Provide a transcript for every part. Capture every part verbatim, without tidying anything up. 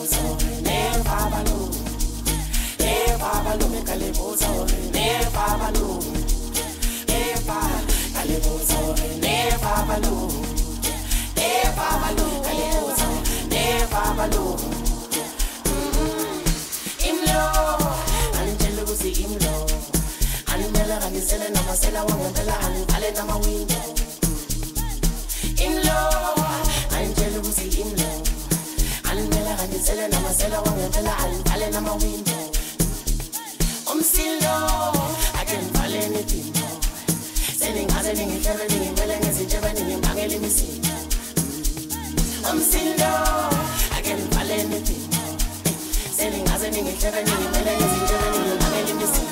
Kalebuzo, never baloo. Never baloo, me Kalebuzo, never baloo. Never, Kalebuzo, never baloo. Never baloo, Kalebuzo, never baloo. Imlo, anjelo kusi imlo. Anjela kanisele na masela wangela anjale na mawinjo. Imlo, anjelo kusi imlo. Anjela kanisele na masela wangela anjale na mawinjo. Umsilo, akenvale nitimbo. Sending as a thing, traveling, willing as a Japanese, Bangeli missing. Umsilo, akenvale nitimbo. Sending as a thing, traveling, willing as a Japanese, Bangeli missing.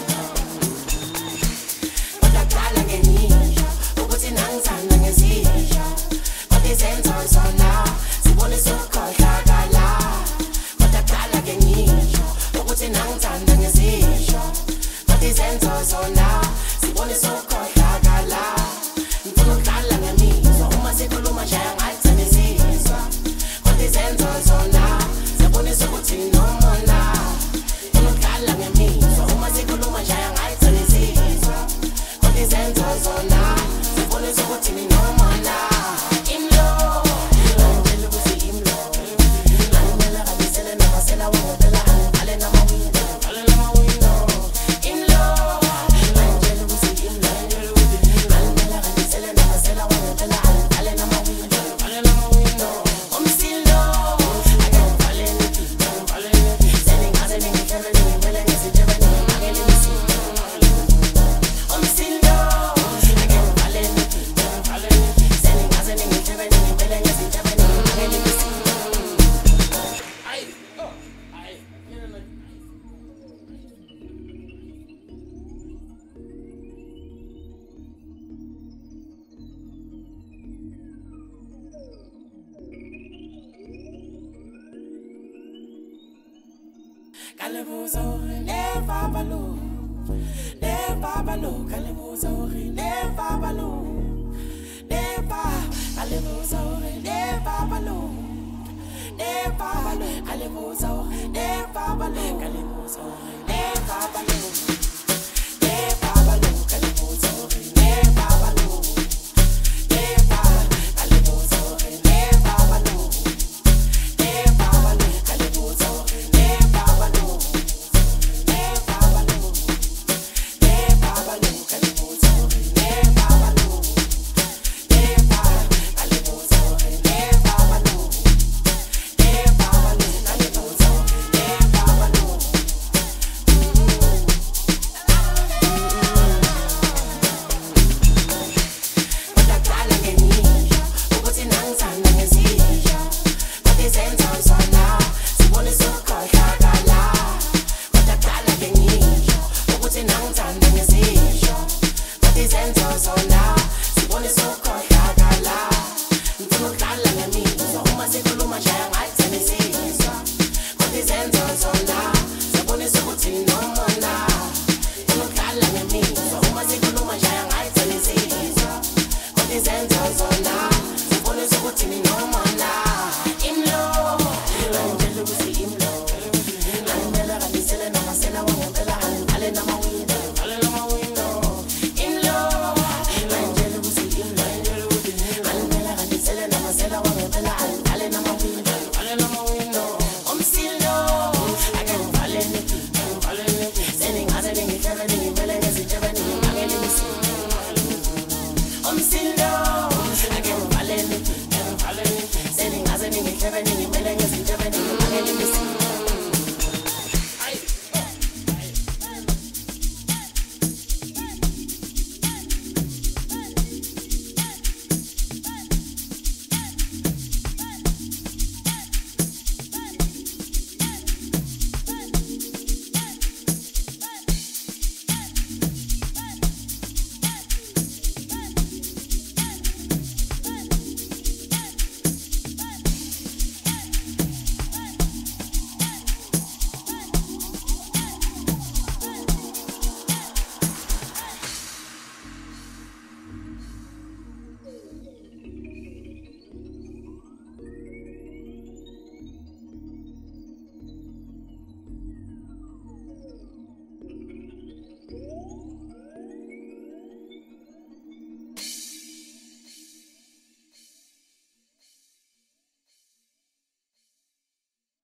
But I call again, who puts in hands and I see. But the sense also now, see what is so called Kagala. But I call again, who puts in hands and I see. But the sense also now, see what is so called Kagala. Mfuno kala ngami, so uma sekuluma shaya ngathi nisizwa. But the sense also now, sebone sokuthi nomona. Mfuno kala ngami, so uma sekuluma shaya ngathi nisizwa. But the sense also now, sebone sokuthi nomona. Imlo, angelo kusi imlo. Angela kabisele na basela wangela ale na mawindo, ale na mawindo. Imlo, angelo kusi imlo. Angela kabisele na basela wangela ale na mawindo, ale na mawindo. Umsilo, akenvale nitimbo, vale nitimbo. Sending as a thing, traveling, willing as a Japanese, Bangeli missing. Umsilo, akenvale nitimbo, vale nitimbo. Sending as a thing, traveling, willing as a Japanese, Bangeli missing. Ay, oh, ay, yun na. Kalebuzo, never baloo. Never baloo, Kalebuzo, never baloo. Never, Kalebuzo, never baloo. Never baloo, Kalebuzo, never baloo. Kalebuzo, never baloo.